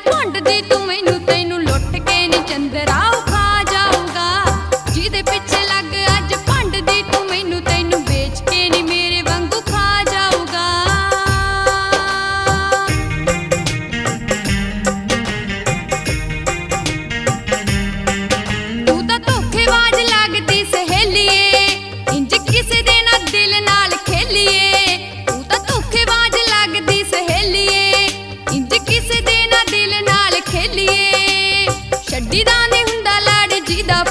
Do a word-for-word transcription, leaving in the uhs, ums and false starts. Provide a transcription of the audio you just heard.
भंड दी तू मैनू तैनू लुट के नी चंदरा खा जाऊगा। जिदे पिछे लग अज भंड दी तू मैनू तैनू बेच के नी मेरे वांगू खा जाऊगा। तू तां धोखेबाज लगदी सहेलिए, इंज किसे दे ना दिल नाल खेलिए। तू तां धोखेबाज लगदी सहेलिए, इंज किसे दे ना दिल नाल खेलिए। छड्डी दा नहीं हुंदा लड़ जिदा